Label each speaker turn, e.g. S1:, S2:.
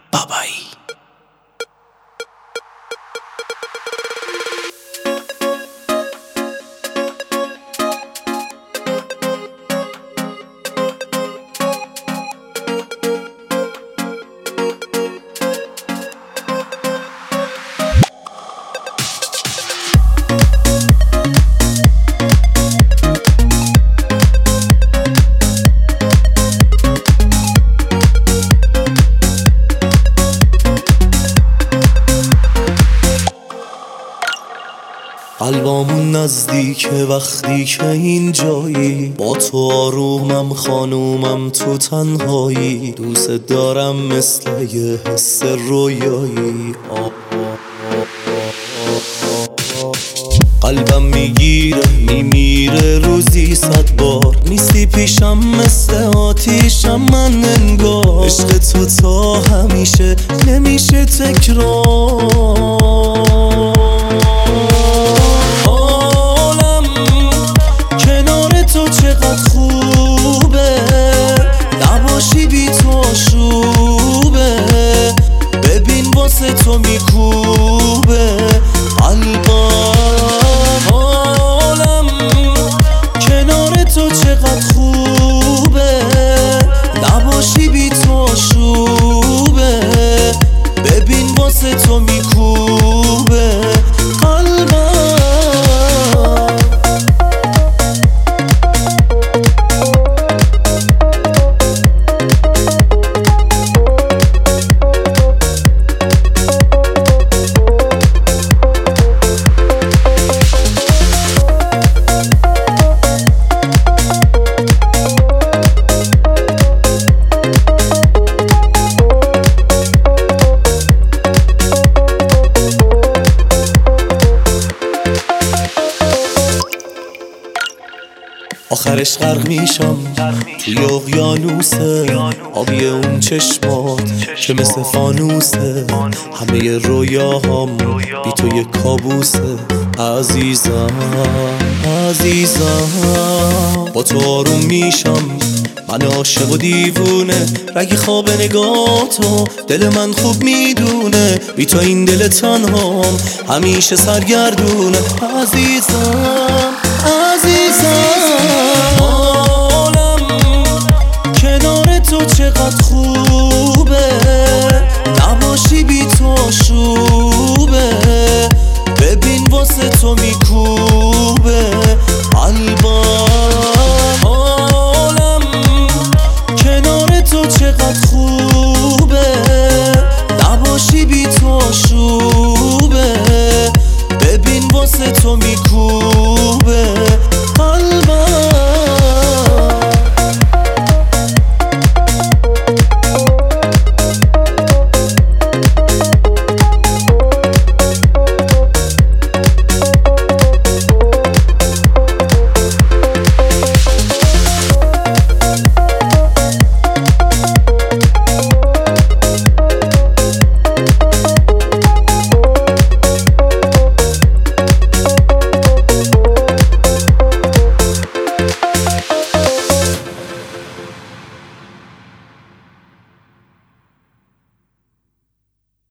S1: بابایی. قلبامون نزدیکه وقتی که این جایی، با تو آرومم خانومم تو تنهایی، دوست دارم مثل یه حس رویایی. قلبم میمیره روزی 100 بار، نیستی پیشم مثل آتیشم من انگار، عشق تو تا همیشه نمیشه تکرار. چقدر خوبه نباشی بی تو آشوبه، ببین واسه تو میکوبه قلبم. حالم کنار تو چقدر خوبه نباشی بی تو آشوبه، ببین واسه تو میکوبه قلبم. آخرش غرق میشم توی اقیانوسه آبی اون چشمات که مثل فانوسه، همه رویاهام بی تو یک کابوسه. عزیزم با تو آروم میشم من عاشق و دیوونه، رگ خواب نگاه تو دل من خوب میدونه، بی تو این دل تنهام همیشه سرگردونه. عزیزم حالم کنار تو چقدر خوبه نباشی بی تو آشوبه، ببین واسه تو میکوبه قلبم. حالم کنار تو چقدر خوبه نباشی بی تو آشوبه، ببین واسه تو میکوبه